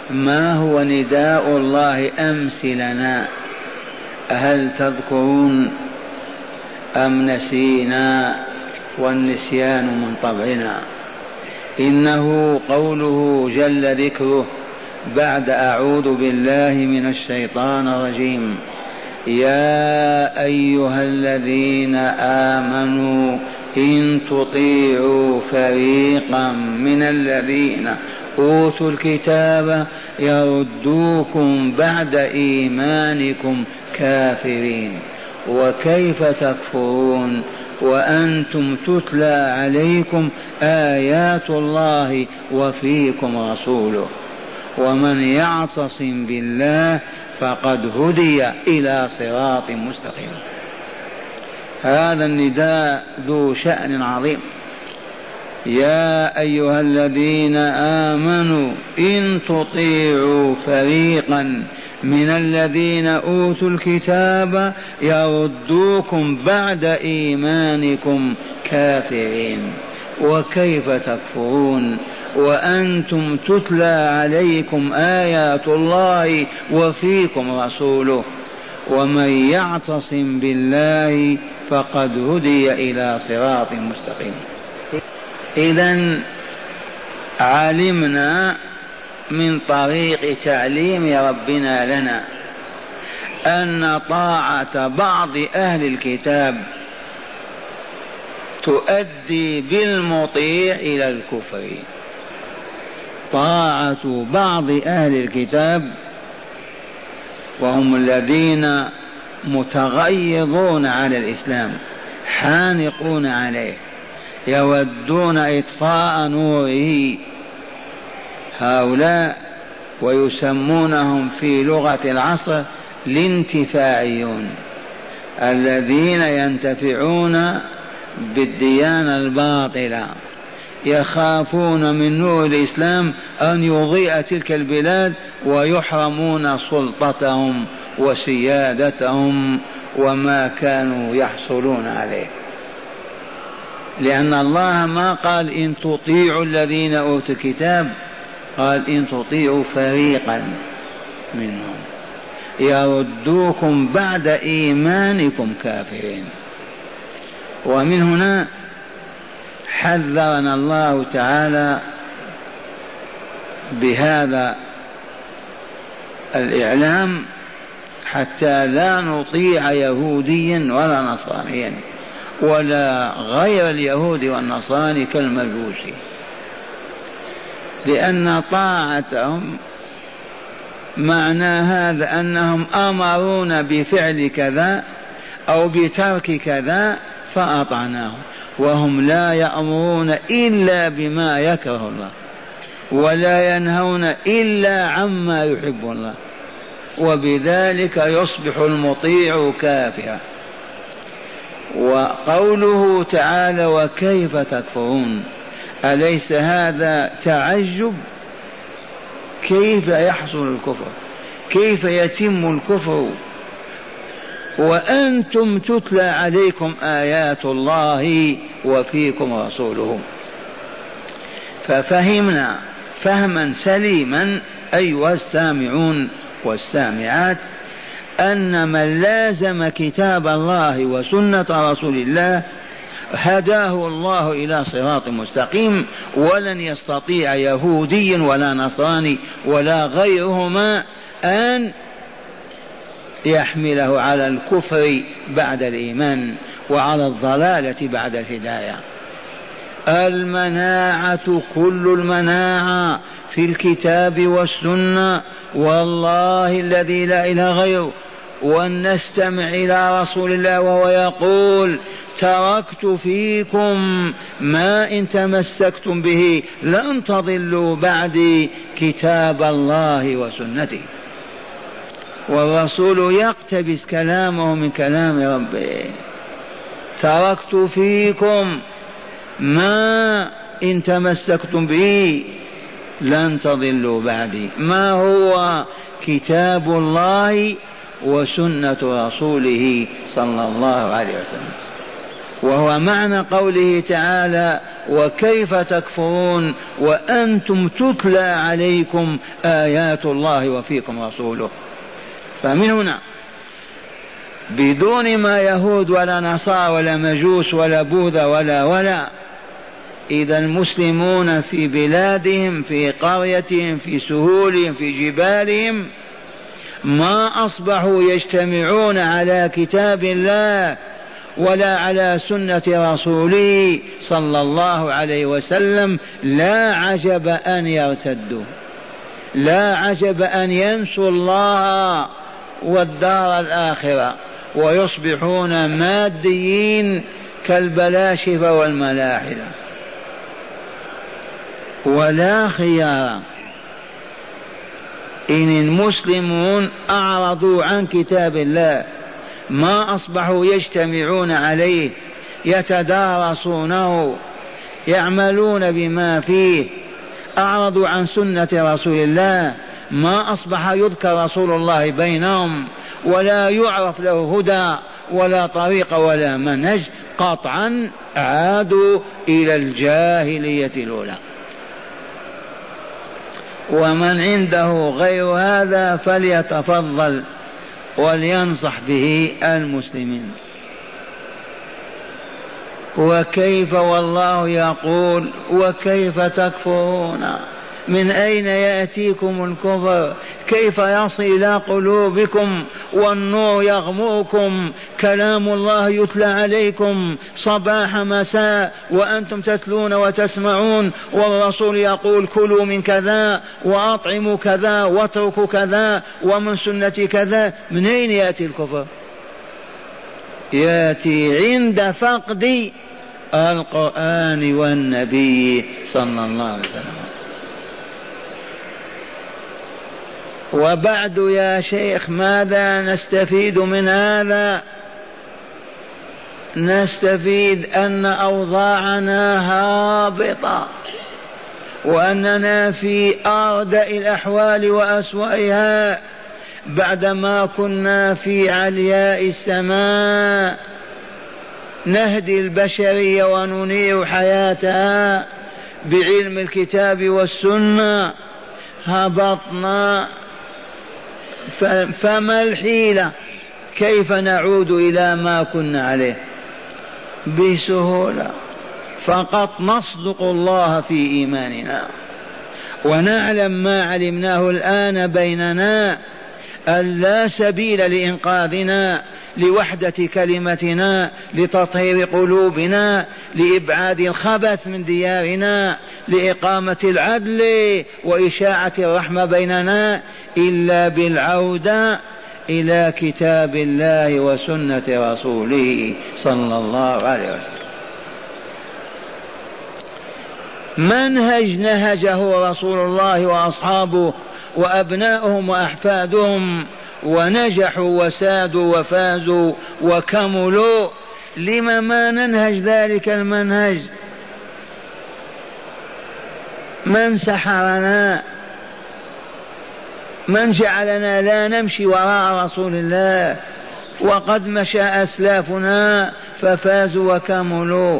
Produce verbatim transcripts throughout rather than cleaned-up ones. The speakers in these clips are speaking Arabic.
ما هو نداء الله أمس لنا؟ هل تذكرون أم نسينا والنسيان من طبعنا؟ إنه قوله جل ذكره بعد أعوذ بالله من الشيطان الرجيم: يا أيها الذين آمنوا إن تطيعوا فريقا من الذين أوتوا الكتاب يردوكم بعد إيمانكم كافرين وكيف تكفرون وأنتم تتلى عليكم آيات الله وفيكم رسوله ومن يعتصم بالله فقد هدي إلى صراط مستقيم. هذا النداء ذو شأن عظيم. يا أيها الذين آمنوا إن تطيعوا فريقا من الذين أوتوا الكتاب يردوكم بعد إيمانكم كافرين وكيف تكفرون وأنتم تتلى عليكم آيات الله وفيكم رسوله ومن يعتصم بالله فقد هدي إلى صراط مستقيم. إذن علمنا من طريق تعليم ربنا لنا أن طاعة بعض أهل الكتاب تؤدي بالمطيع إلى الكفر. طاعة بعض أهل الكتاب وهم الذين متغيظون على الإسلام حانقون عليه يودون إطفاء نوره، هؤلاء ويسمونهم في لغة العصر الانتفاعيون، الذين ينتفعون بالديانة الباطلة، يخافون من نور الإسلام أن يضيء تلك البلاد ويحرمون سلطتهم وسيادتهم وما كانوا يحصلون عليه. لأن الله ما قال إن تطيعوا الذين أوتوا الكتاب، قال إن تطيعوا فريقا منهم يردوكم بعد إيمانكم كافرين. ومن هنا حذرنا الله تعالى بهذا الإعلام حتى لا نطيع يهوديا ولا نصرانيا ولا غير اليهود والنصارى كالمجوس، لأن طاعتهم معنى هذا أنهم أمرونا بفعل كذا أو بترك كذا فأطعناهم، وهم لا يأمرون إلا بما يكره الله ولا ينهون إلا عما يحب الله، وبذلك يصبح المطيع كافرا. وقوله تعالى وكيف تكفرون، أليس هذا تعجب؟ كيف يحصل الكفر؟ كيف يتم الكفر وأنتم تتلى عليكم آيات الله وفيكم رسوله؟ ففهمنا فهما سليما أيها السامعون والسامعات أن من لازم كتاب الله وسنة رسول الله هداه الله إلى صراط مستقيم، ولن يستطيع يهودي ولا نصراني ولا غيرهما أن يحمله على الكفر بعد الإيمان وعلى الضلالة بعد الهداية. المناعة كل المناعة في الكتاب والسنة، والله الذي لا إله غيره. ونستمع إلى رسول الله وهو يقول تركت فيكم ما إن تمسكتم به لن تضلوا بعدي كتاب الله وسنته. والرسول يقتبس كلامه من كلام ربه، تركت فيكم ما إن تمسكتم به لن تضلوا بعدي. ما هو؟ كتاب الله وسنة رسوله صلى الله عليه وسلم. وهو معنى قوله تعالى وكيف تكفرون وأنتم تتلى عليكم آيات الله وفيكم رسوله. فمن هنا بدون ما يهود ولا نصارى ولا مجوس ولا بوذا ولا ولا إذا المسلمون في بلادهم في قريتهم في سهولهم في جبالهم ما أصبحوا يجتمعون على كتاب الله ولا على سنة رسوله صلى الله عليه وسلم، لا عجب أن يرتدوا، لا عجب أن ينسوا الله والدار الآخرة ويصبحون ماديين كالبلاشفة والملاحدة. ولا خيار إن المسلمون أعرضوا عن كتاب الله ما أصبحوا يجتمعون عليه يتدارسونه يعملون بما فيه، أعرضوا عن سنة رسول الله ما أصبح يذكر رسول الله بينهم ولا يعرف له هدى ولا طريق ولا منهج، قطعا عادوا إلى الجاهلية الأولى. ومن عنده غير هذا فليتفضل ولينصح به المسلمين. وكيف والله يقول وكيف تكفرون، من أين يأتيكم الكفر؟ كيف يصل إلى قلوبكم والنور يغمركم، كلام الله يتلى عليكم صباح مساء وأنتم تتلون وتسمعون، والرسول يقول كلوا من كذا وأطعموا كذا واتركوا كذا ومن سنة كذا. من أين يأتي الكفر؟ يأتي عند فقد القرآن والنبي صلى الله عليه وسلم. وبعد يا شيخ ماذا نستفيد من هذا؟ نستفيد أن أوضاعنا هابطة وأننا في أردأ الأحوال وأسوأها بعدما كنا في علياء السماء نهدي البشرية وننير حياتها بعلم الكتاب والسنة، هبطنا. فما الحيلة؟ كيف نعود إلى ما كنا عليه؟ بسهولة، فقط نصدق الله في إيماننا ونعلم ما علمناه الآن بيننا أن لا سبيل لإنقاذنا، لوحدة كلمتنا، لتطهير قلوبنا، لإبعاد الخبث من ديارنا، لإقامة العدل وإشاعة الرحمة بيننا، إلا بالعودة إلى كتاب الله وسنة رسوله صلى الله عليه وسلم. منهج نهجه رسول الله وأصحابه وأبناؤهم وأحفادهم ونجحوا وسادوا وفازوا وكملوا. لما ما ننهج ذلك المنهج؟ من سحرنا؟ من جعلنا لا نمشي وراء رسول الله وقد مشى أسلافنا ففازوا وكملوا؟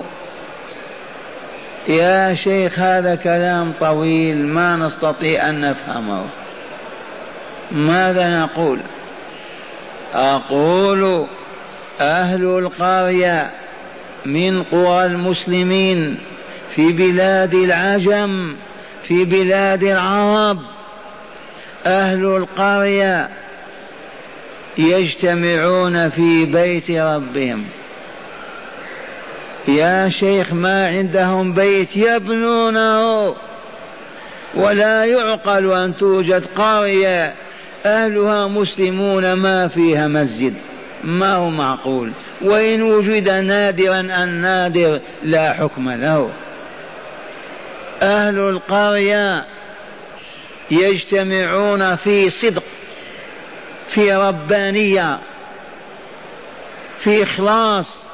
يا شيخ هذا كلام طويل ما نستطيع أن نفهمه. ماذا نقول؟ أقول أهل القرية من قرى المسلمين في بلاد العجم في بلاد العرب، أهل القرية يجتمعون في بيت ربهم. يا شيخ ما عندهم بيت يبنونه، ولا يعقل أن توجد قرية أهلها مسلمون ما فيها مسجد، ما هو معقول. وإن وجد نادرا النادر لا حكم له. أهل القرية يجتمعون في صدق، في ربانية، في إخلاص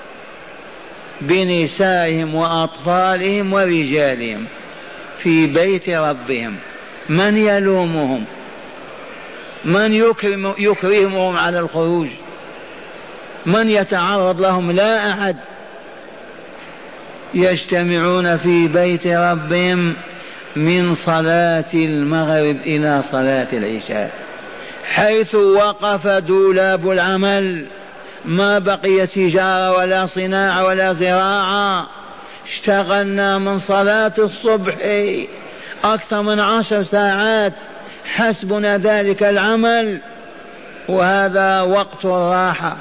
بنسائهم وأطفالهم ورجالهم في بيت ربهم. من يلومهم؟ من يكرم يكرمهم على الخروج؟ من يتعرض لهم؟ لا أحد. يجتمعون في بيت ربهم من صلاة المغرب إلى صلاة العشاء، حيث وقف دولاب العمل، ما بقي تجارة ولا صناعة ولا زراعة، اشتغلنا من صلاة الصبح أكثر من عشر ساعات، حسبنا ذلك العمل، وهذا وقت الراحة.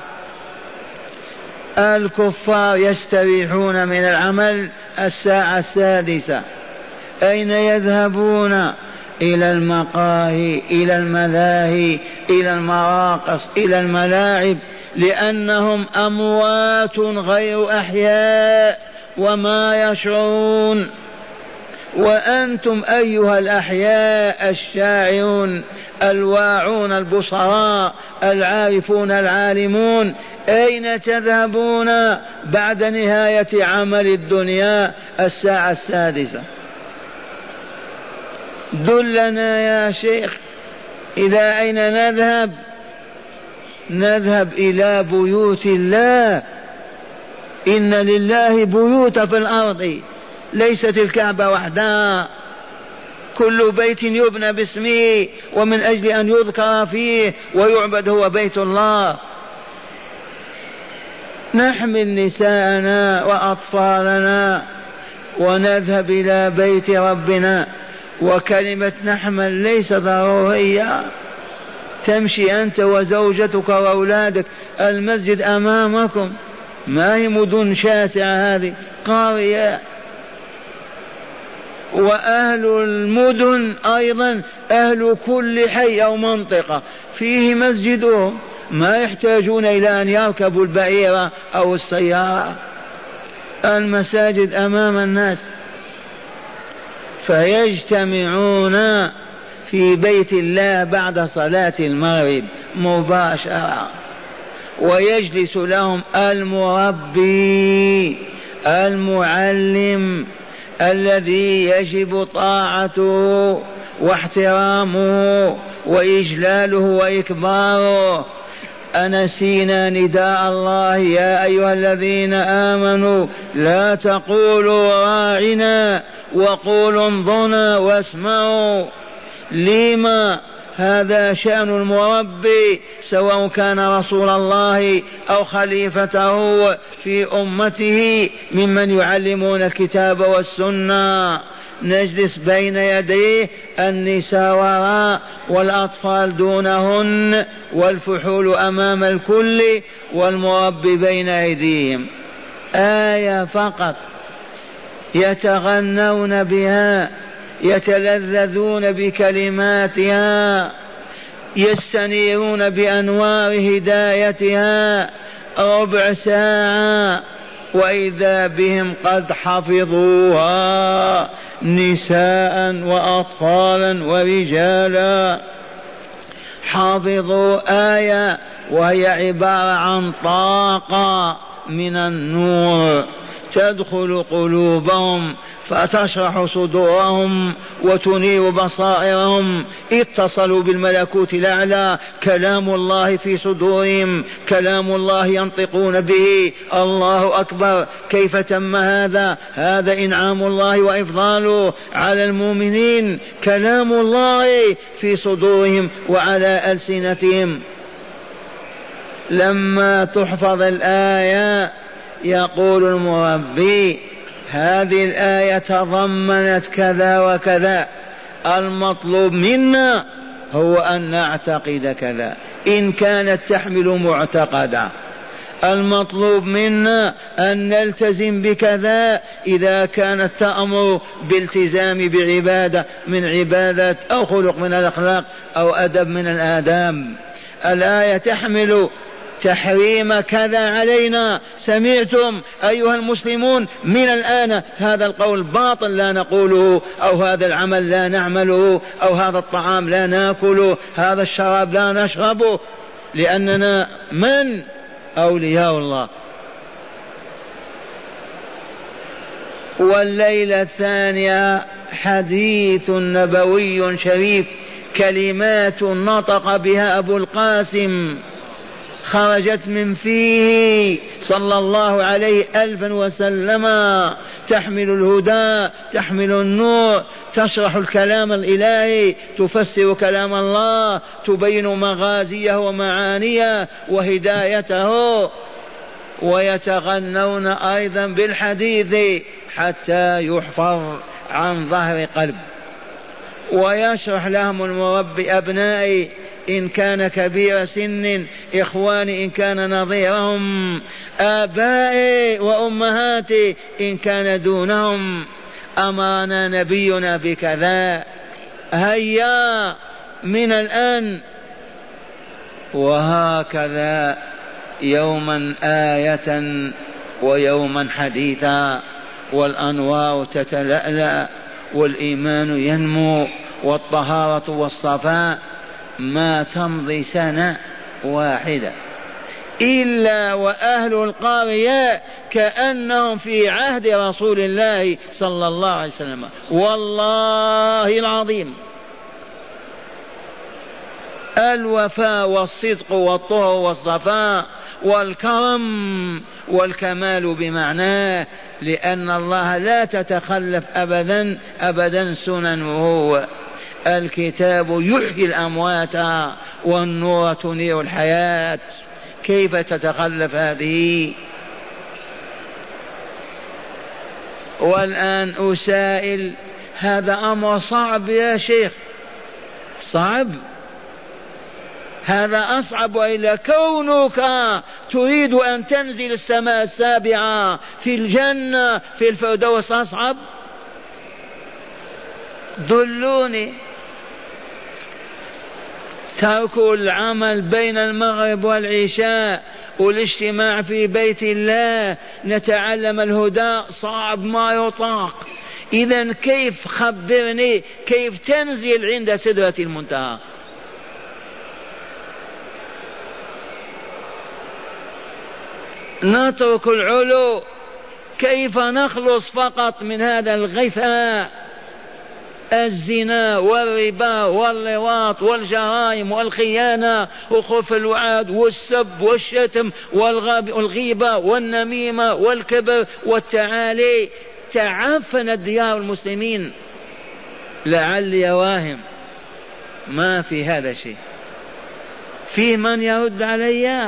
الكفار يستريحون من العمل الساعة السادسة، أين يذهبون؟ إلى المقاهي، إلى الملاهي، إلى المراقص، إلى الملاعب، لأنهم أموات غير أحياء وما يشعرون. وأنتم أيها الأحياء الشاعرون الواعون البصراء العارفون العالمون، أين تذهبون بعد نهاية عمل الدنيا الساعة السادسة؟ دلنا يا شيخ، إلى أين نذهب؟ نذهب إلى بيوت الله. إن لله بيوت في الأرض، ليست الكعبة وحدها، كل بيت يبنى باسمه ومن أجل أن يذكر فيه ويعبد هو بيت الله. نحمل نساءنا وأطفالنا ونذهب إلى بيت ربنا. وكلمة نحمل ليس ضرورية، تمشي أنت وزوجتك وأولادك، المسجد أمامكم، ما هي مدن شاسعة هذه، قرية. وأهل المدن أيضا أهل كل حي أو منطقة فيه مسجدهم، ما يحتاجون إلى أن يركبوا البعيرة أو السيارة، المساجد أمام الناس. فيجتمعون في بيت الله بعد صلاة المغرب مباشرة، ويجلس لهم المربي المعلم الذي يجب طاعته واحترامه وإجلاله وإكباره. أنسينا نداء الله يا أيها الذين آمنوا لا تقولوا راعنا وقولوا انظرنا واسمعوا. لما؟ هذا شأن المربي، سواء كان رسول الله أو خليفته في أمته ممن يعلمون الكتاب والسنة. نجلس بين يديه، النساء وراء والأطفال دونهن والفحول أمام الكل والمربي بين أيديهم. آية فقط يتغنون بها، يتلذذون بكلماتها، يستنيرون بأنوار هدايتها ربع ساعة، وإذا بهم قد حفظوها نساء وأطفالا ورجالا. حافظوا آية وهي عبارة عن طاقة من النور تدخل قلوبهم فتشرح صدورهم وتنير بصائرهم. اتصلوا بالملكوت الأعلى، كلام الله في صدورهم، كلام الله ينطقون به. الله أكبر، كيف تم هذا؟ هذا إنعام الله وإفضاله على المؤمنين، كلام الله في صدورهم وعلى ألسنتهم. لما تحفظ الآية يقول المربي هذه الآية تضمنت كذا وكذا، المطلوب منا هو أن نعتقد كذا إن كانت تحمل معتقدا، المطلوب منا أن نلتزم بكذا إذا كانت تأمر بالتزام بعبادة من عبادات أو خلق من الأخلاق أو أدب من الآداب. الآية تحمل تحريم كذا علينا، سمعتم أيها المسلمون؟ من الآن هذا القول باطل لا نقوله، أو هذا العمل لا نعمله، أو هذا الطعام لا ناكله، هذا الشراب لا نشربه، لأننا من؟ أولياء الله. والليلة الثانية حديث نبوي شريف، كلمات نطق بها أبو القاسم خرجت من فيه صلى الله عليه ألفا وسلم، تحمل الهدى، تحمل النور، تشرح الكلام الإلهي، تفسر كلام الله، تبين مغازيه ومعانيه وهدايته. ويتغنون أيضا بالحديث حتى يحفظ عن ظهر قلب. ويشرح لهم المربي أبنائي إن كان كبير سن، إخواني إن كان نظيرهم، آبائي وأمهاتي إن كان دونهم. أمرنا نبينا بكذا، هيا من الآن. وهكذا يوما آية ويوما حديثا، والأنوار تتلألأ والإيمان ينمو والطهارة والصفاء. ما تمضي سنة واحدة إلا وأهل القرية كأنهم في عهد رسول الله صلى الله عليه وسلم، والله العظيم. الوفاء والصدق والطهر والصفاء والكرم والكمال بمعناه، لأن الله لا تتخلف أبدا أبدا سننه. الكتاب يحيي الأموات والنور تنير الحياة، كيف تتخلف هذه؟ والآن أسائل، هذا أمر صعب يا شيخ، صعب، هذا أصعب. وإلا كونك تريد أن تنزل السماء السابعة في الجنة في الفردوس أصعب؟ دلوني. ترك العمل بين المغرب والعشاء والاجتماع في بيت الله نتعلم الهدى صعب ما يطاق. إذن كيف، خبرني كيف تنزل عند سدرة المنتهى؟ نترك العلو، كيف نخلص فقط من هذا الغثاء؟ الزنا والربا واللواط والجرائم والخيانة وخلف الوعد والسب والشتم والغيبة والنميمة والكبر والتعالي. تعفنت ديار المسلمين. لعلي واهم ما في هذا شيء. في من يرد علي؟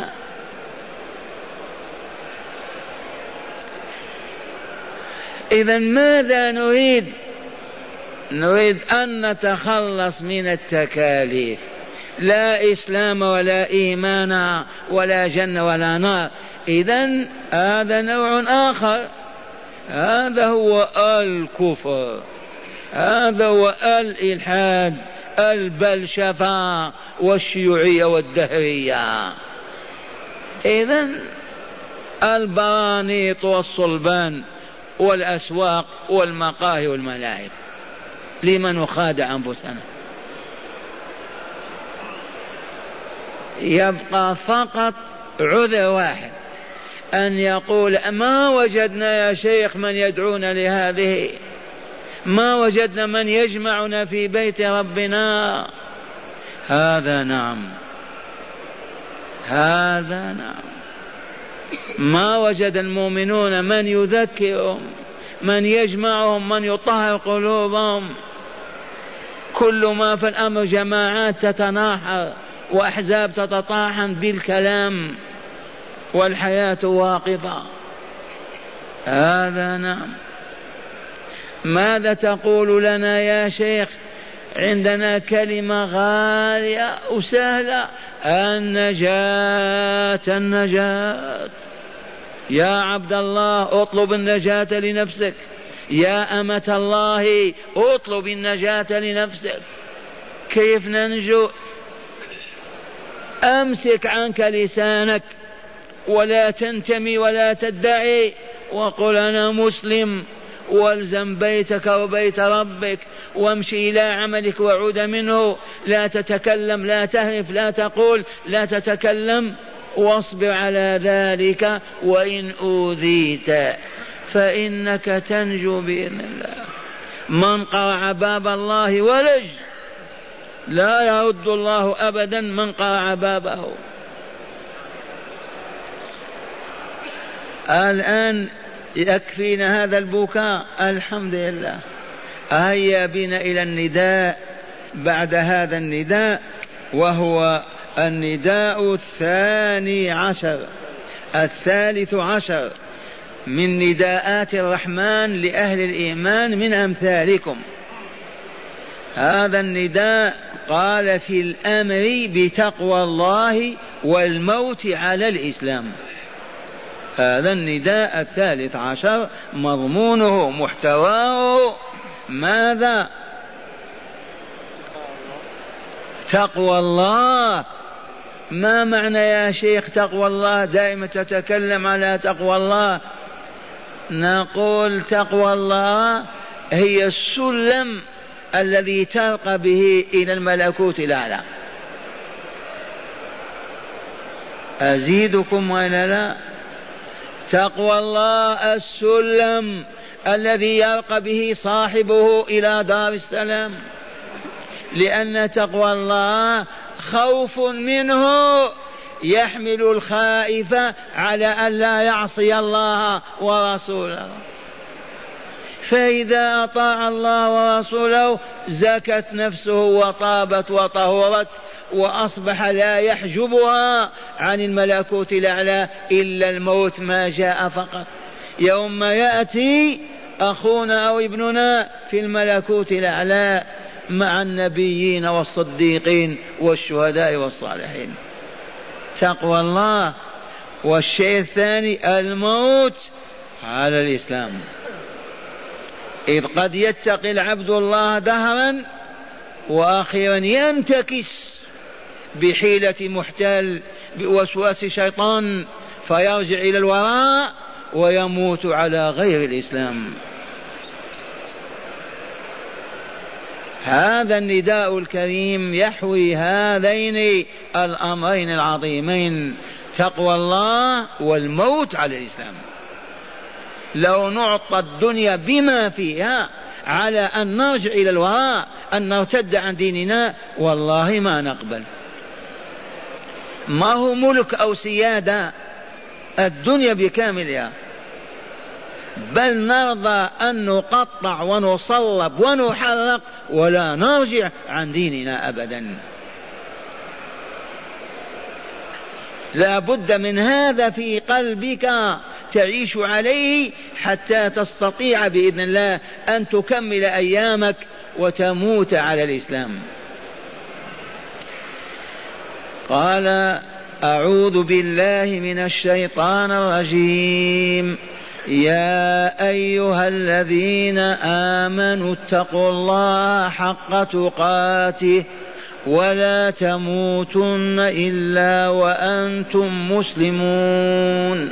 إذن ماذا نريد؟ نريد أن نتخلص من التكاليف، لا إسلام ولا إيمان ولا جنة ولا نار. إذن هذا نوع آخر، هذا هو الكفر، هذا هو الإلحاد، البلشفة والشيوعية والدهرية. إذن البرانيط والصلبان والأسواق والمقاهي والملاعب، لمن نخادع أنفسنا؟ يبقى فقط عذر واحد، أن يقول ما وجدنا يا شيخ من يدعونا لهذه، ما وجدنا من يجمعنا في بيت ربنا. هذا نعم، هذا نعم. ما وجد المؤمنون من يذكرهم، من يجمعهم، من يطهر قلوبهم. كل ما في الأمر جماعات تتناحر وأحزاب تتطاحن بالكلام والحياة واقفة. هذا نعم. ماذا تقول لنا يا شيخ؟ عندنا كلمة غالية وسهلة، النجاة، النجاة. يا عبد الله اطلب النجاة لنفسك، يا أمة الله اطلب النجاة لنفسك. كيف ننجو؟ أمسك عنك لسانك ولا تنتمي ولا تدعي، وقل أنا مسلم، والزم بيتك وبيت ربك وامشي إلى عملك وعود منه. لا تتكلم، لا تهرف، لا تقول، لا تتكلم، واصبر على ذلك. وإن أوذيت فإنك تنجو بإذن الله. من قرع باب الله ولج، لا يرد الله أبدا من قرع بابه. الآن يكفينا هذا البكاء، الحمد لله. هيا بنا إلى النداء بعد هذا النداء، وهو النداء الثاني عشر الثالث عشر من نداءات الرحمن لأهل الإيمان من أمثالكم. هذا النداء قال في الأمر بتقوى الله والموت على الإسلام. هذا النداء الثالث عشر مضمونه محتواه ماذا؟ تقوى الله. ما معنى يا شيخ تقوى الله؟ دائما تتكلم على تقوى الله. نقول تقوى الله هي السلم الذي ترقى به إلى الملكوت الأعلى. أزيدكم ولا لا؟ تقوى الله السلم الذي يرقى به صاحبه إلى دار السلام، لأن تقوى الله خوف منه يحمل الخائف على أن لا يعصي الله ورسوله، فإذا أطاع الله ورسوله زكت نفسه وطابت وطهرت، وأصبح لا يحجبها عن الملكوت الأعلى إلا الموت ما جاء فقط. يوم يأتي أخونا أو ابننا في الملكوت الأعلى مع النبيين والصديقين والشهداء والصالحين. تقوى الله. والشيء الثاني الموت على الإسلام، إذ قد يتقي العبد الله دهرا وأخيرا ينتكس بحيلة محتال بوسواس شيطان فيرجع إلى الوراء ويموت على غير الإسلام. هذا النداء الكريم يحوي هذين الأمرين العظيمين، تقوى الله والموت على الإسلام. لو نعطى الدنيا بما فيها على أن نرجع إلى الوراء، أن نرتد عن ديننا، والله ما نقبل. ما هو ملك أو سيادة الدنيا بكاملها، بل نرضى أن نقطع ونصلب ونحرق ولا نرجع عن ديننا أبدا. لا بد من هذا في قلبك تعيش عليه حتى تستطيع بإذن الله أن تكمل أيامك وتموت على الإسلام. قال أعوذ بالله من الشيطان الرجيم. يا أيها الذين آمنوا اتقوا الله حق تقاته ولا تموتن إلا وأنتم مسلمون.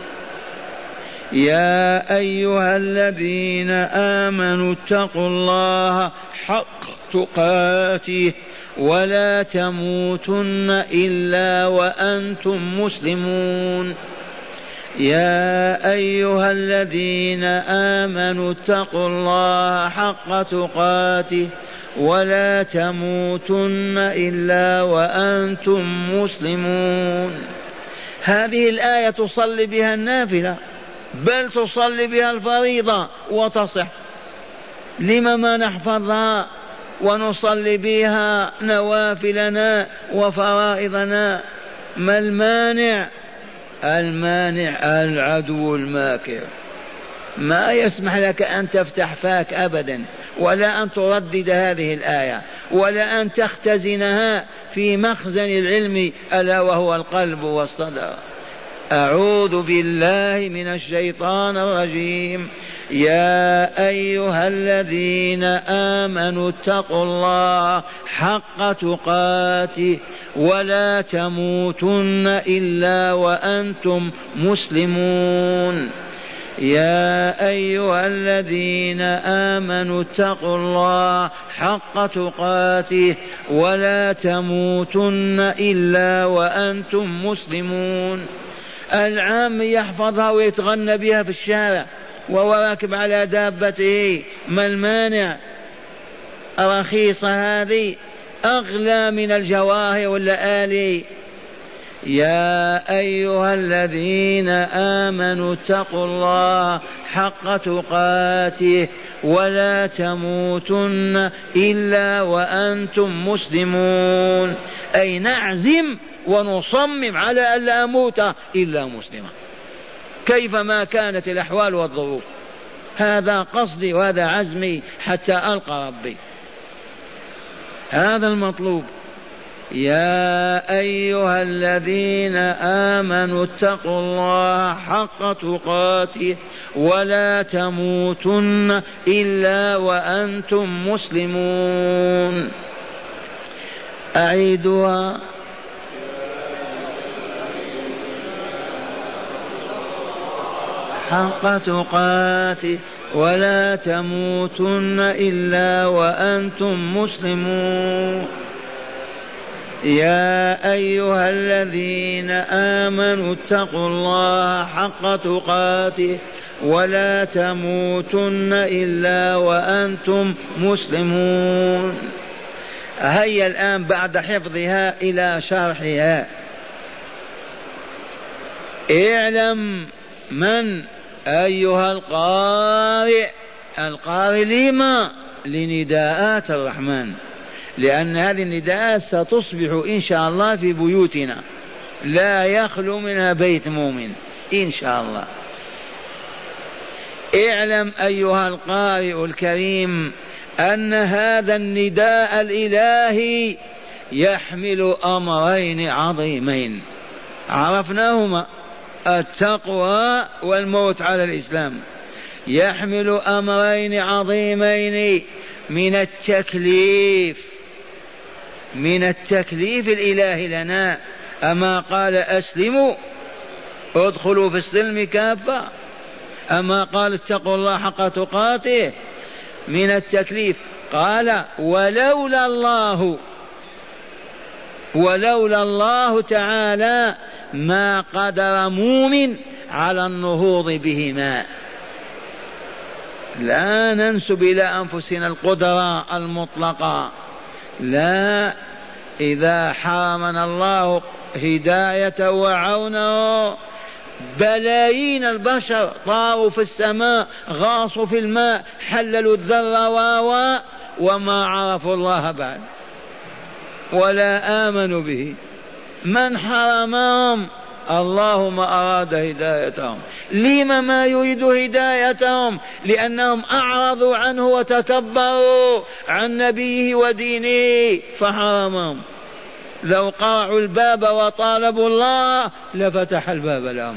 يا أيها الذين آمنوا اتقوا الله حق تقاته ولا تموتن إلا وأنتم مسلمون. يا أيها الذين آمنوا اتقوا الله حق تقاته ولا تموتن إلا وأنتم مسلمون. هذه الآية تصلي بها النافلة، بل تصلي بها الفريضة وتصح. لما ما نحفظها ونصلي بها نوافلنا وفرائضنا؟ ما المانع؟ المانع العدو الماكر، ما يسمح لك أن تفتح فاك أبدا، ولا أن تردد هذه الآية، ولا أن تختزنها في مخزن العلم ألا وهو القلب والصدر. أعوذ بالله من الشيطان الرجيم. يا أيها الذين آمنوا اتقوا الله حق تقاته ولا تموتن إلا وأنتم مسلمون. يا أيها الذين آمنوا اتقوا الله حق تقاته ولا تموتن إلا وأنتم مسلمون. العام يحفظها ويتغنى بها في الشارع وهو راكب على دابته، ما المانع؟ رخيصة هذه، أغلى من الجواهر واللآلي. يا أيها الذين آمنوا اتقوا الله حق تقاته ولا تموتن إلا وأنتم مسلمون، أي نعزم ونصمم على ألا أموت إلا مسلما كيفما كانت الأحوال والظروف. هذا قصدي وهذا عزمي حتى ألقى ربي، هذا المطلوب. يا أيها الذين آمنوا اتقوا الله حق تقاته ولا تموتن إلا وأنتم مسلمون. أعيدها. حق تقاته ولا تموتن إلا وأنتم مسلمون. يا أيها الذين آمنوا اتقوا الله حق تقاته ولا تموتن إلا وأنتم مسلمون. هيا الآن بعد حفظها إلى شرحها. اعلم من أيها القارئ، القارئ لما؟ لنداءات الرحمن، لأن هذه النداءات ستصبح إن شاء الله في بيوتنا، لا يخلو منها بيت مؤمن إن شاء الله. اعلم أيها القارئ الكريم أن هذا النداء الإلهي يحمل أمرين عظيمين عرفناهما، التقوى والموت على الإسلام. يحمل أمرين عظيمين من التكليف، من التكليف الإلهي لنا. أما قال أسلموا ادخلوا في السلم كافة، أما قال اتقوا الله حق تقاته. من التكليف قال ولولا الله، ولولا الله تعالى ما قدر مؤمن على النهوض بهما. لا ننسب إلى أنفسنا القدرة المطلقة، لا. إذا حرمنا الله هداية وعونه بلايين البشر طاروا في السماء، غاصوا في الماء، حللوا الذرة واوا وما عرفوا الله بعد ولا آمنوا به. من حرمهم؟ الله ما أراد هدايتهم. لما ما يريد هدايتهم؟ لأنهم أعرضوا عنه وتكبروا عن نبيه ودينه فحرمهم. لو قرعوا الباب وطالبوا الله لفتح الباب لهم.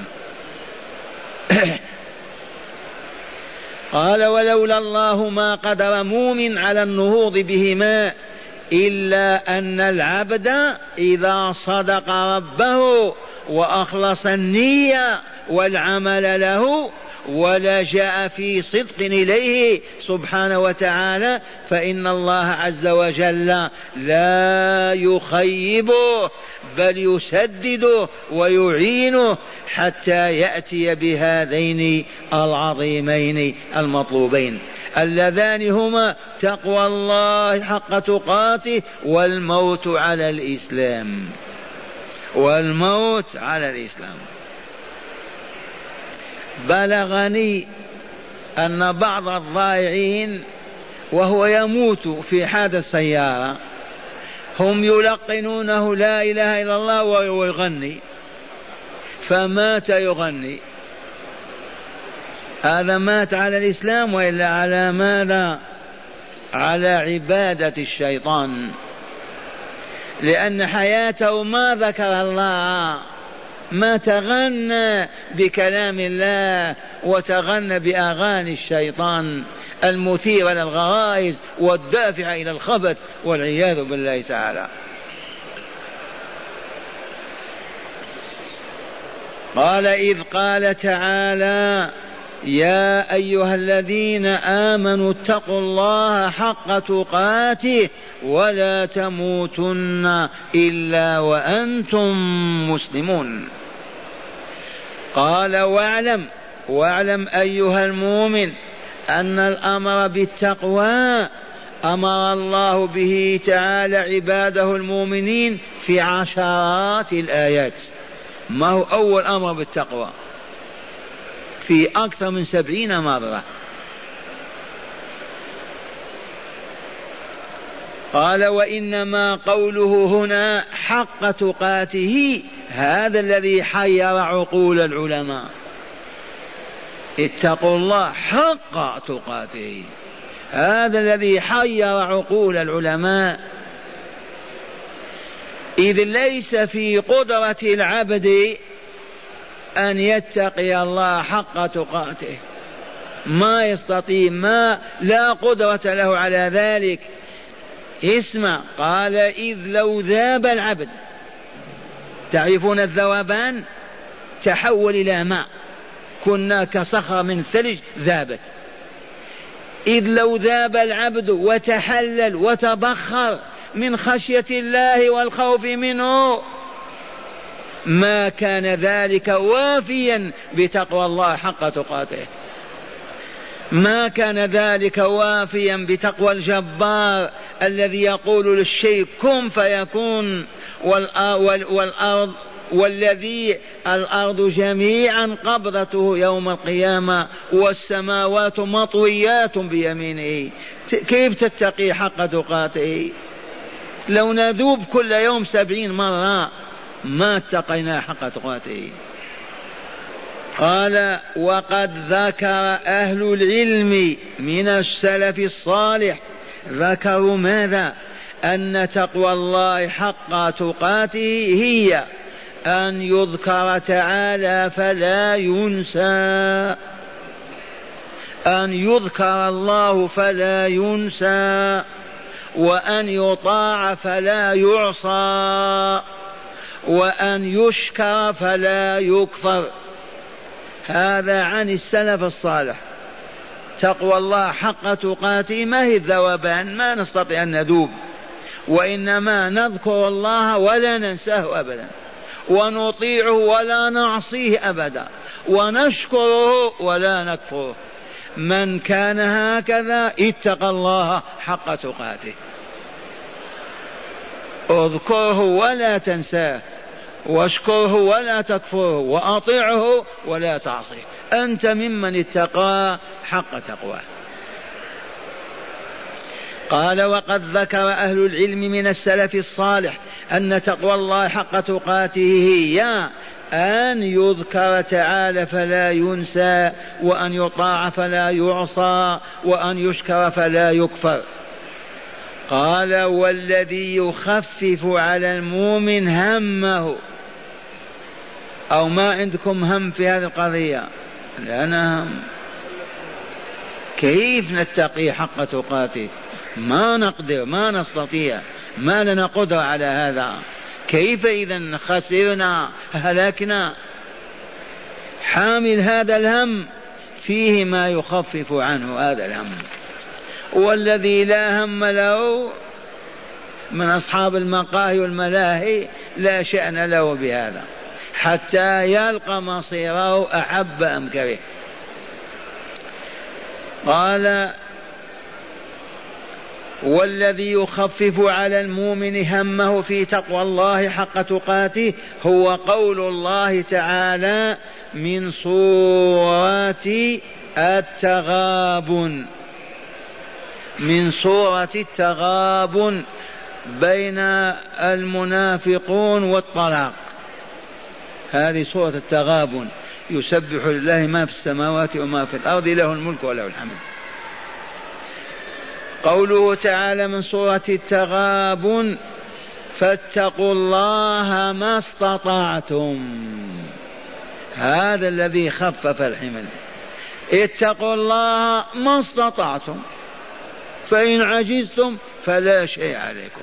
قال ولولا الله ما قدر مؤمن على النهوض بهما إلا أن العبد إذا صدق ربه وأخلص النية والعمل له ولجأ في صدق إليه سبحانه وتعالى فإن الله عز وجل لا يخيبه بل يسدده ويعينه حتى يأتي بهذين العظيمين المطلوبين اللذان هما تقوى الله حق تقاته والموت على الإسلام، والموت على الإسلام. بلغني أن بعض الضائعين وهو يموت في حادث سيارة هم يلقنونه لا إله إلا الله ويغني، فمات يغني. هذا مات على الإسلام وإلا على ماذا؟ على عبادة الشيطان، لأن حياته ما ذكر الله، ما تغنى بكلام الله وتغنى بأغاني الشيطان المثيرة للغرائز والدافعة إلى الخبث والعياذ بالله تعالى. قال إذ قال تعالى يا أيها الذين آمنوا اتقوا الله حق تقاته ولا تموتن إلا وأنتم مسلمون. قال واعلم واعلم أيها المؤمن أن الأمر بالتقوى أمر الله به تعالى عباده المؤمنين في عشرات الآيات ما هو أول أمر بالتقوى في أكثر من سبعين مرة. قال وإنما قوله هنا حق تقاته هذا الذي حير عقول العلماء، اتقوا الله حق تقاته، هذا الذي حير عقول العلماء، إذ ليس في قدرة العبد أن يتقي الله حق تقاته، ما يستطيع، ما لا قدرة له على ذلك. اسمع، قال إذ لو ذاب العبد، تعرفون الذوبان، تحول إلى ماء، كنا كصخرة من ثلج ذابت. إذ لو ذاب العبد وتحلل وتبخر من خشية الله والخوف منه ما كان ذلك وافيا بتقوى الله حق تقاته، ما كان ذلك وافيا بتقوى الجبار الذي يقول للشيء كن فيكون، والأرض والذي الأرض جميعا قبضته يوم القيامة والسماوات مطويات بيمينه. كيف تتقي حق تقاته؟ لو نذوب كل يوم سبعين مرة ما اتقينا حق تقاته. قال وقد ذكر أهل العلم من السلف الصالح، ذكروا ماذا؟ أن تقوى الله حق تقاته هي أن يذكر تعالى فلا ينسى، أن يذكر الله فلا ينسى، وأن يطاع فلا يعصى، وأن يشكر فلا يكفر. هذا عن السلف الصالح. تقوى الله حق تقاته ما هي الذوبان، ما نستطيع أن نذوب، وإنما نذكر الله ولا ننساه أبدا، ونطيعه ولا نعصيه أبدا، ونشكره ولا نكفره. من كان هكذا اتقى الله حق تقاته. اذكره ولا تنساه، واشكره ولا تكفره، وأطيعه ولا تعصيه، أنت ممن اتقى حق تقواه. قال وقد ذكر أهل العلم من السلف الصالح أن تقوى الله حق تقاته هي أن يذكر تعالى فلا ينسى، وأن يطاع فلا يعصى، وأن يشكر فلا يكفر. قال والذي يخفف على المؤمن همه، أو ما عندكم هم في هذه القضية؟ لنا هم. كيف نتقي حق تقاته؟ ما نقدر، ما نستطيع، ما لنا قدرة على هذا. كيف إذن خسرنا هلكنا؟ حامل هذا الهم فيه ما يخفف عنه هذا الهم. والذي لا هم له من أصحاب المقاهي والملاهي لا شأن له بهذا حتى يلقى مصيره أحب أم كره. قال والذي يخفف على المؤمن همه في تقوى الله حق تقاته هو قول الله تعالى من سورة التغابن، من سورة التغابن بين المنافقون والطلاق. هذه سورة التغابن، يسبح لله ما في السماوات وما في الأرض، له الملك وله الحمد. قوله تعالى من سورة التغابن فاتقوا الله ما استطعتم، هذا الذي خفف الحمل. اتقوا الله ما استطعتم، فإن عجزتم فلا شيء عليكم.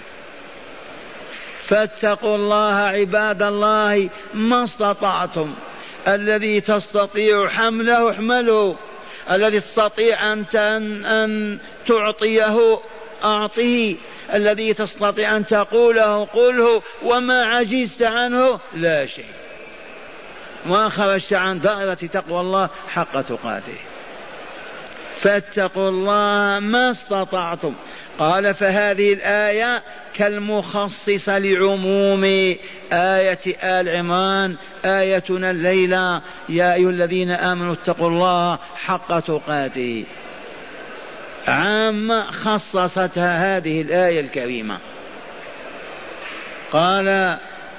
فاتقوا الله عباد الله ما استطعتم، الذي تستطيع حمله احمله، الذي تستطيع أن, أن تعطيه أعطيه، الذي تستطيع أن تقوله قله، وما عجزت عنه لا شيء، ما خرجت عن دائرة تقوى الله حق تقاته. فاتقوا الله ما استطعتم. قال فهذه الآية كالمخصصة لعموم آية آل عمران آيتنا الليلة يا أيها الذين آمنوا اتقوا الله حق تقاته، عامة خصصتها هذه الآية الكريمة. قال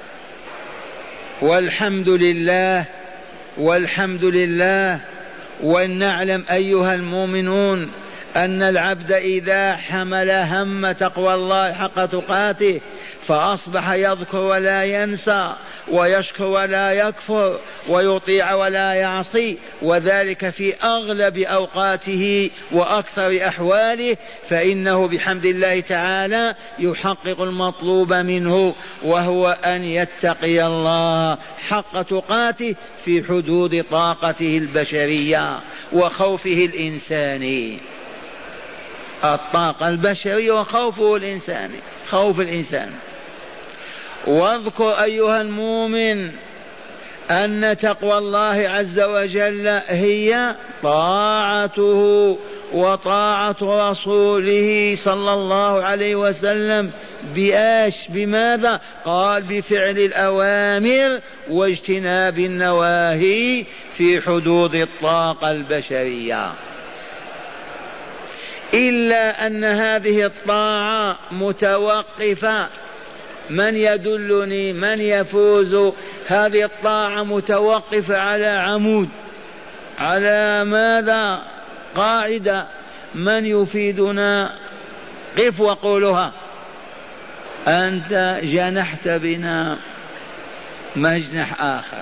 والحمد لله والحمد لله، ولنعلم أيها المؤمنون أن العبد إذا حمل هم تقوى الله حق تقاته فأصبح يذكر ولا ينسى ويشكر ولا يكفر ويطيع ولا يعصي، وذلك في أغلب أوقاته وأكثر أحواله، فإنه بحمد الله تعالى يحقق المطلوب منه، وهو أن يتقي الله حق تقاته في حدود طاقته البشرية وخوفه الإنساني. الطاقة البشرية وخوفه الإنساني، خوف الإنسان. واذكر أيها المؤمن أن تقوى الله عز وجل هي طاعته وطاعة رسوله صلى الله عليه وسلم بآش بماذا؟ قال بفعل الأوامر واجتناب النواهي في حدود الطاقة البشرية. إلا أن هذه الطاعة متوقفة. من يدلني؟ من يفوز؟ هذه الطاعة متوقفة على عمود، على ماذا؟ قاعدة. من يفيدنا؟ قف وقولها. أنت جنحت بنا مجنح آخر.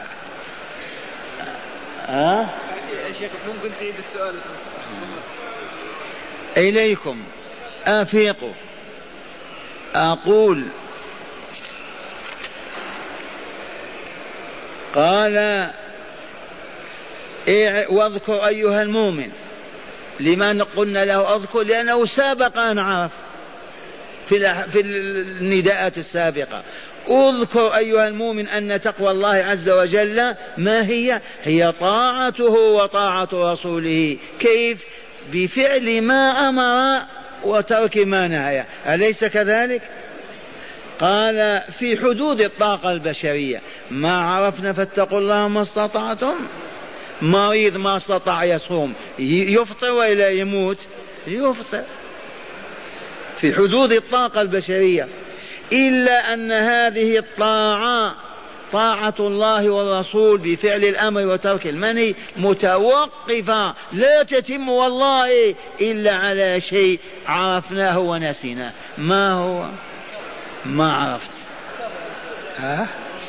ها؟ يا شيخ ممكن تعيد السؤال؟ إليكم أفيقوا. أقول قال واذكر أيها المؤمن. لمن قلنا له أذكر؟ لأنه سابق أن عرف في النداءات السابقة. اذكر أيها المؤمن أن تقوى الله عز وجل ما هي؟ هي طاعته وطاعة رسوله. كيف؟ بفعل ما أمر وترك ما نهى. أليس كذلك؟ قال في حدود الطاقة البشرية. ما عرفنا فاتقوا الله ما استطعتم. مريض ما استطاع يصوم يفطر ولا يموت؟ يفطر في حدود الطاقة البشرية. إلا أن هذه الطاعة طاعة الله والرسول بفعل الأمر وترك المنهي متوقفة، لا تتم والله إلا على شيء عرفناه ونسيناه. ما هو؟ ما عرفت. ها؟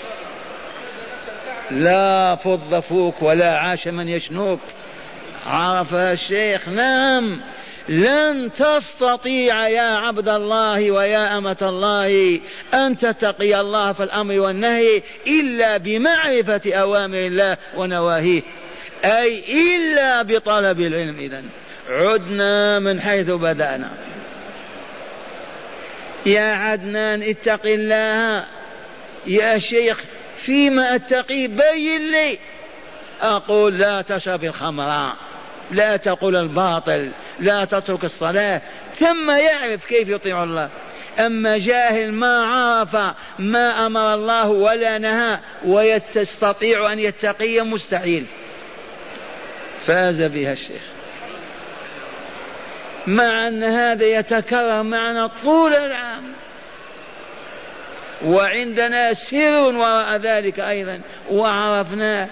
لا فض فوك ولا عاش من يشنوك. عرفها الشيخ. نعم. لن تستطيع يا عبد الله ويا أمة الله أن تتقي الله في الأمر والنهي إلا بمعرفة أوامر الله ونواهيه، أي إلا بطلب العلم. إذن عدنا من حيث بدأنا. يا عدنان اتق الله. يا شيخ فيما أتقي بين لي. أقول لا تشرب الخمر، لا تقول الباطل، لا تترك الصلاة، ثم يعرف كيف يطيع الله. أما جاهل ما عرف ما أمر الله ولا نهى ويستطيع أن يتقي مستحيل. فاز بها الشيخ. مع أن هذا يتكرر معنا طول العام، وعندنا سر وراء ذلك أيضا وعرفناه.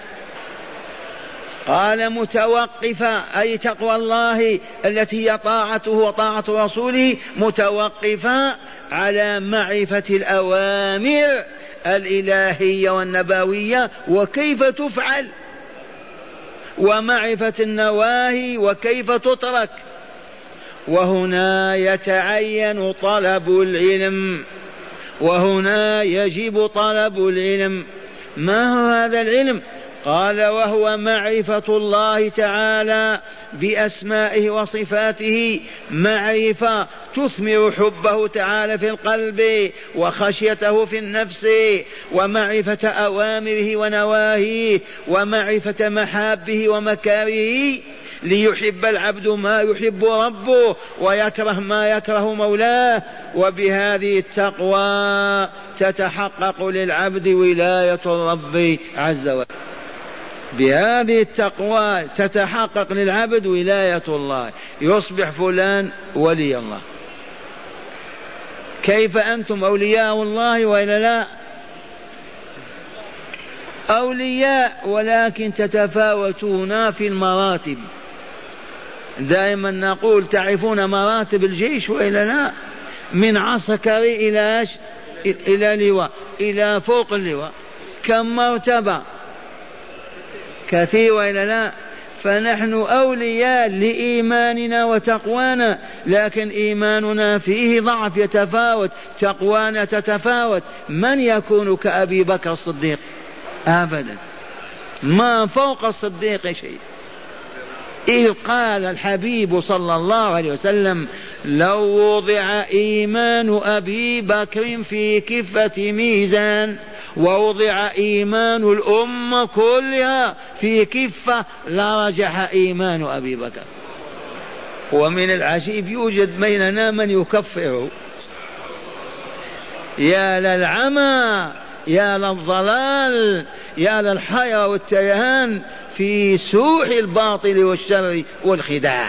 قال متوقفة، أي تقوى الله التي هي طاعته وطاعة رسوله متوقفة على معرفة الأوامر الإلهية والنبوية وكيف تفعل، ومعرفة النواهي وكيف تترك. وهنا يتعين طلب العلم، وهنا يجب طلب العلم. ما هو هذا العلم؟ قال وهو معرفة الله تعالى بأسمائه وصفاته، معرفة تثمر حبه تعالى في القلب وخشيته في النفس، ومعرفة أوامره ونواهيه، ومعرفة محابه ومكاره. ليحب العبد ما يحب ربه ويكره ما يكره مولاه. وبهذه التقوى تتحقق للعبد ولاية الرب عز وجل. بهذه التقوى تتحقق للعبد ولاية الله، يصبح فلان ولي الله. كيف أنتم أولياء الله وإلا لا؟ أولياء، ولكن تتفاوتون في المراتب. دائما نقول تعرفون مراتب الجيش وإلا لا؟ من عسكري إلى إلى لواء، إلى فوق اللواء، كم مرتبة؟ كثير وإلا لا؟ فنحن أولياء لإيماننا وتقوانا، لكن إيماننا فيه ضعف يتفاوت، تقوانا تتفاوت. من يكون كأبي بكر الصديق؟ أبدا، ما فوق الصديق شيء. إذ قال الحبيب صلى الله عليه وسلم: لو وضع إيمان أبي بكر في كفة ميزان ووضع إيمان الأمة كلها في كفة لرجح إيمان أبي بكر. ومن العجيب يوجد بيننا من يكفره. يا للعمى، يا للضلال، يا للحيرة والتيهان في سوء الباطل والشر والخداع.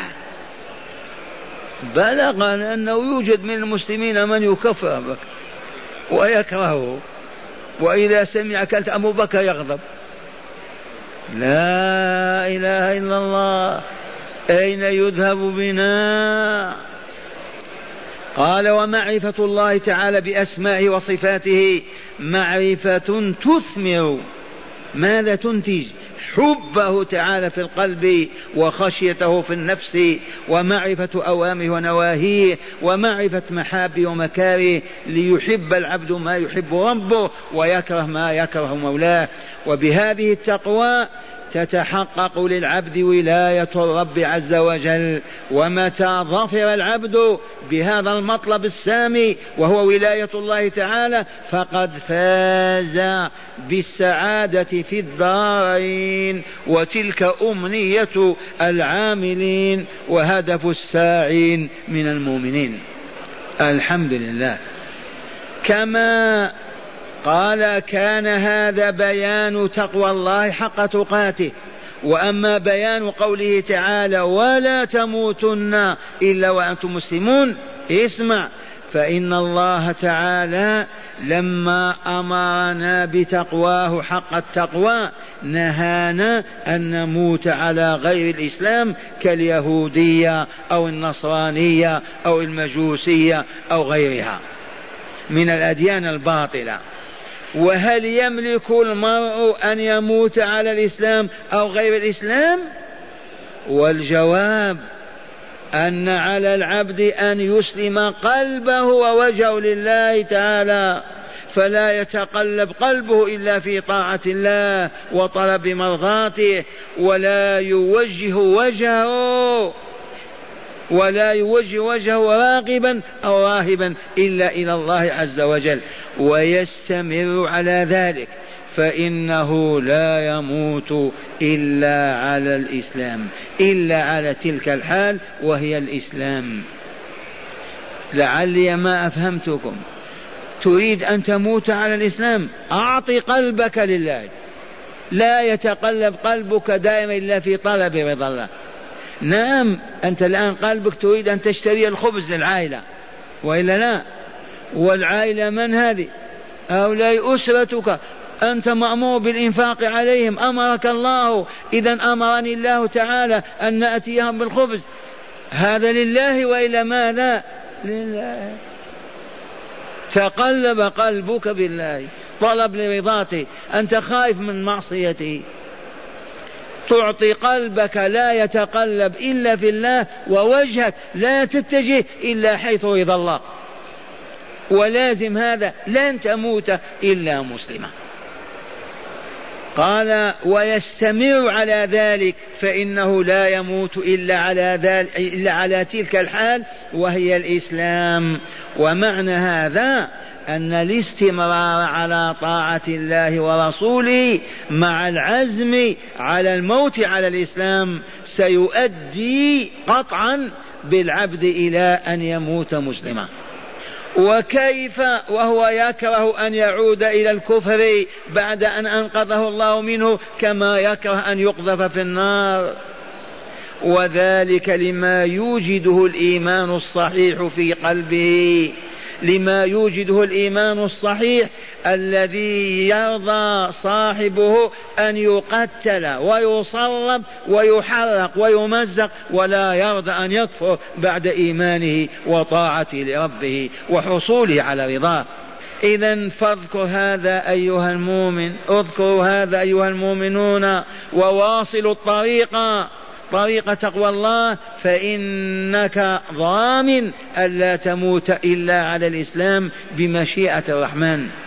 بلغنا أنه يوجد من المسلمين من يكفر أبو بكر ويكرهه، وإذا سمع كلمة أبو بكر يغضب. لا إله إلا الله، أين يذهب بنا؟ قال: ومعرفة الله تعالى بأسمائه وصفاته معرفة تثمر. ماذا تنتج؟ حبه تعالى في القلب وخشيته في النفس، ومعرفة أوامره ونواهيه، ومعرفة محابه ومكاره، ليحب العبد ما يحب ربه ويكره ما يكره مولاه. وبهذه التقوى تتحقق للعبد ولاية الرب عز وجل. ومتى ظفر العبد بهذا المطلب السامي وهو ولاية الله تعالى فقد فاز بالسعادة في الدارين، وتلك أمنية العاملين وهدف الساعين من المؤمنين. الحمد لله. كما قال: كان هذا بيان تقوى الله حق تقاته. وأما بيان قوله تعالى: ولا تموتن إلا وأنتم مسلمون، اسمع، فإن الله تعالى لما أمرنا بتقواه حق التقوى نهانا أن نموت على غير الإسلام كاليهودية أو النصرانية أو المجوسية أو غيرها من الأديان الباطلة. وهل يملك المرء أن يموت على الإسلام أو غير الإسلام؟ والجواب أن على العبد أن يسلم قلبه ووجهه لله تعالى، فلا يتقلب قلبه إلا في طاعة الله وطلب مرضاته، ولا يوجه وجهه ولا يوجه وجهه راغبا أو راهبا إلا إلى الله عز وجل، ويستمر على ذلك، فإنه لا يموت إلا على الإسلام، إلا على تلك الحال وهي الإسلام. لعلي ما أفهمتكم. تريد أن تموت على الإسلام، أعط قلبك لله، لا يتقلب قلبك دائما إلا في طلب رضا الله. نعم، أنت الآن قلبك تريد أن تشتري الخبز للعائلة وإلا لا؟ والعائلة من هذه؟ هؤلاء أسرتك، أنت مأمور بالإنفاق عليهم، أمرك الله، إذا أمرني الله تعالى أن نأتيهم بالخبز، هذا لله وإلا ماذا؟ لله. تقلب قلبك بالله، طلب لرضاته، أنت خائف من معصيته، تعطي قلبك لا يتقلب إلا في الله، ووجهك لا تتجه إلا حيث رضا الله، ولازم هذا، لن تموت إلا مسلما. قال ويستمر على ذلك فإنه لا يموت إلا على, ذلك إلا على تلك الحال وهي الإسلام. ومعنى هذا أن الاستمرار على طاعة الله ورسوله مع العزم على الموت على الإسلام سيؤدي قطعا بالعبد إلى أن يموت مسلما. وكيف وهو يكره أن يعود إلى الكفر بعد أن أنقذه الله منه كما يكره أن يقذف في النار؟ وذلك لما يوجده الإيمان الصحيح في قلبه، لما يوجده الإيمان الصحيح الذي يرضى صاحبه أن يقتل ويصلب ويحرق ويمزق ولا يرضى أن يكفر بعد إيمانه وطاعته لربه وحصوله على رضاه. إذن فاذكر هذا أيها المؤمن، اذكروا هذا أيها المؤمنون وواصلوا الطريق طريق تقوى الله، فإنك ضامن ألا تموت إلا على الإسلام بمشيئة الرحمن.